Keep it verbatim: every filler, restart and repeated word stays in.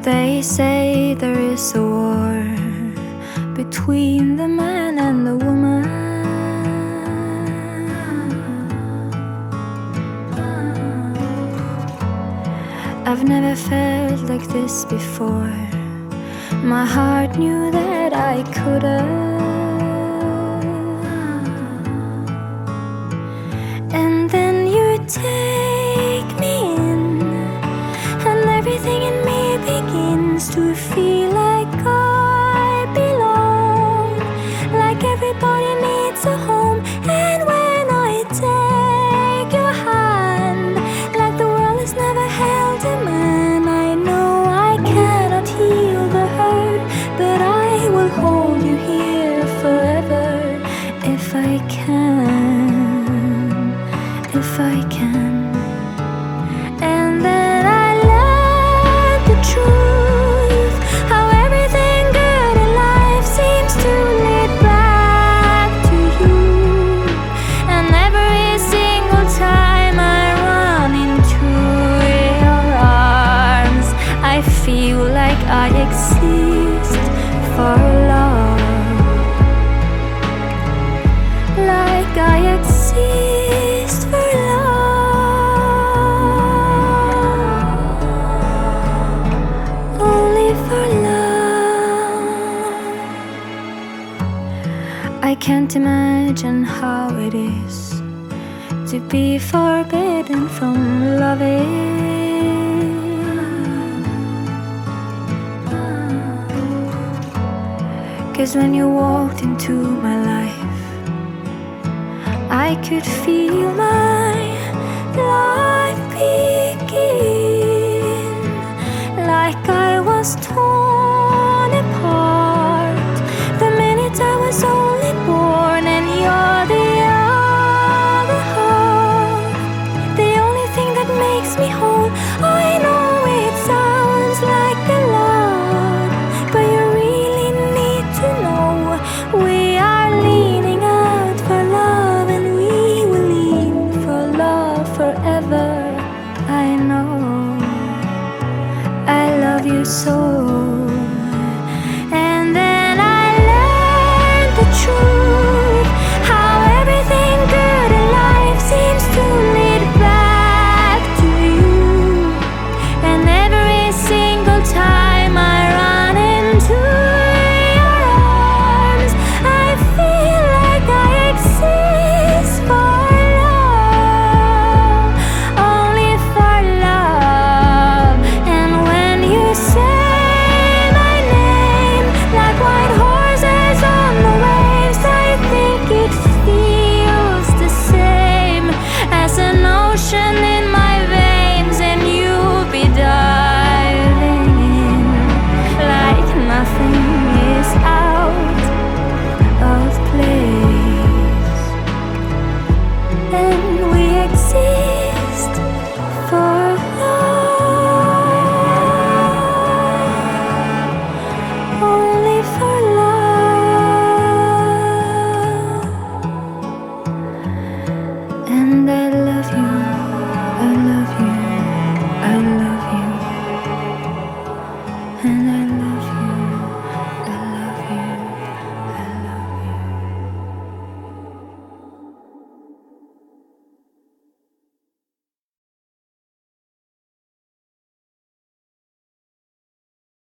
They say there is a war between the man and the woman. I've never felt like this before. My heart knew that I couldn't. And then you take me in, and everything in me begins to feel like I belong, like everybody needs a home. And when I take your hand, like the world has never held a man, I know I cannot heal the hurt, but I will hold you here forever if I can, if I can. And then I learned the truth, how everything good in life seems to lead back to you. And every single time I run into your arms, I feel like I exist for love, like I exist for love, only for love. I can't imagine how it is to be forbidden from loving. 'Cause when you walked into my life, I could feel my life begin, like I was torn apart the minute I was only born. And you're the other half, the only thing that makes me whole. I know it sounds like a lot, but you really need to know we are leaning out for love, and we will lean for love forever. I know I love you so. And then I learned the truth, how everything good in life seems to lead back to you. And every single time I run into your arms, I feel like I exist for love, only for love. And when you say my name, like white horses on the waves, I think it feels the same as an ocean in my veins. And you'll be diving in like nothing is out of place. And we exist for love, only for love. And I love you, I love you, I love you, and I love you.